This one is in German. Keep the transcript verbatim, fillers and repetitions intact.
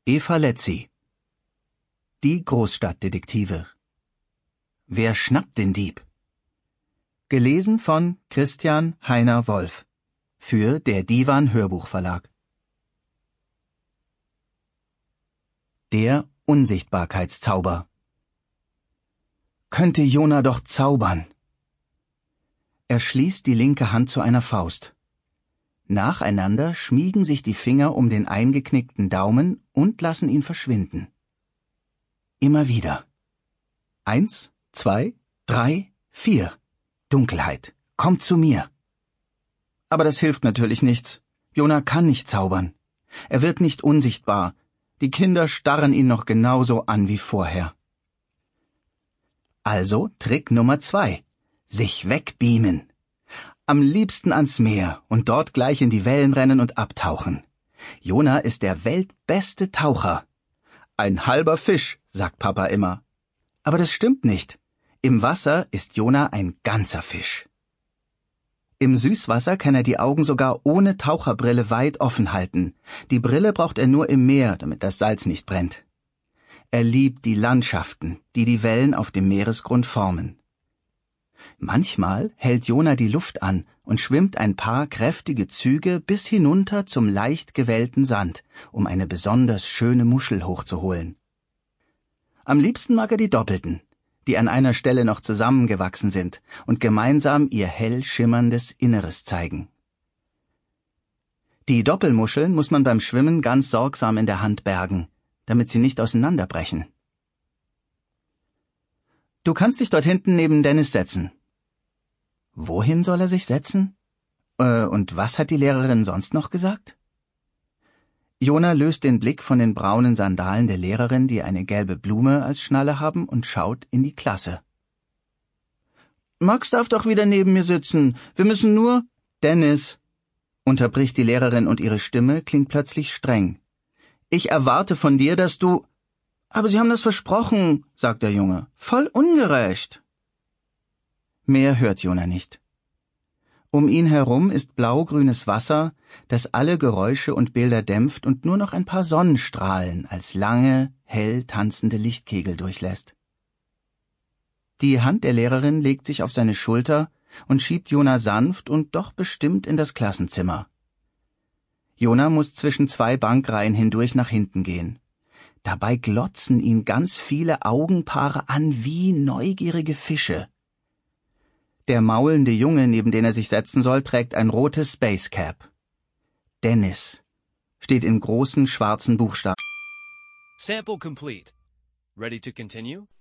Eva Letzi. Die Großstadtdetektive. Wer schnappt den Dieb? Gelesen von Christian Heiner Wolf für der Divan Hörbuchverlag. Der Unsichtbarkeitszauber. Könnte Jona doch zaubern. Er schließt die linke Hand zu einer Faust. Nacheinander schmiegen sich die Finger um den eingeknickten Daumen und lassen ihn verschwinden. Immer wieder. Eins, zwei, drei, vier. Dunkelheit, komm zu mir. Aber das hilft natürlich nichts. Jona kann nicht zaubern. Er wird nicht unsichtbar. Die Kinder starren ihn noch genauso an wie vorher. Also Trick Nummer zwei. Sich wegbeamen. Am liebsten ans Meer und dort gleich in die Wellen rennen und abtauchen. Jona ist der weltbeste Taucher. Ein halber Fisch, sagt Papa immer. Aber das stimmt nicht. Im Wasser ist Jona ein ganzer Fisch. Im Süßwasser kann er die Augen sogar ohne Taucherbrille weit offen halten. Die Brille braucht er nur im Meer, damit das Salz nicht brennt. Er liebt die Landschaften, die die Wellen auf dem Meeresgrund formen. Manchmal hält Jona die Luft an und schwimmt ein paar kräftige Züge bis hinunter zum leicht gewellten Sand, um eine besonders schöne Muschel hochzuholen. Am liebsten mag er die Doppelten, die an einer Stelle noch zusammengewachsen sind und gemeinsam ihr hell schimmerndes Inneres zeigen. Die Doppelmuscheln muss man beim Schwimmen ganz sorgsam in der Hand bergen, damit sie nicht auseinanderbrechen. Du kannst dich dort hinten neben Dennis setzen. Wohin soll er sich setzen? Äh, und was hat die Lehrerin sonst noch gesagt? Jona löst den Blick von den braunen Sandalen der Lehrerin, die eine gelbe Blume als Schnalle haben, und schaut in die Klasse. Max darf doch wieder neben mir sitzen. Wir müssen nur... Dennis, unterbricht die Lehrerin und ihre Stimme klingt plötzlich streng. Ich erwarte von dir, dass du... Aber Sie haben das versprochen, sagt der Junge. Voll ungerecht. Mehr hört Jona nicht. Um ihn herum ist blau-grünes Wasser, das alle Geräusche und Bilder dämpft und nur noch ein paar Sonnenstrahlen als lange, hell tanzende Lichtkegel durchlässt. Die Hand der Lehrerin legt sich auf seine Schulter und schiebt Jona sanft und doch bestimmt in das Klassenzimmer. Jona muss zwischen zwei Bankreihen hindurch nach hinten gehen. Dabei glotzen ihn ganz viele Augenpaare an wie neugierige Fische. Der maulende Junge, neben den er sich setzen soll, trägt ein rotes Spacecap. Dennis steht in großen schwarzen Buchstaben. Sample complete. Ready to continue?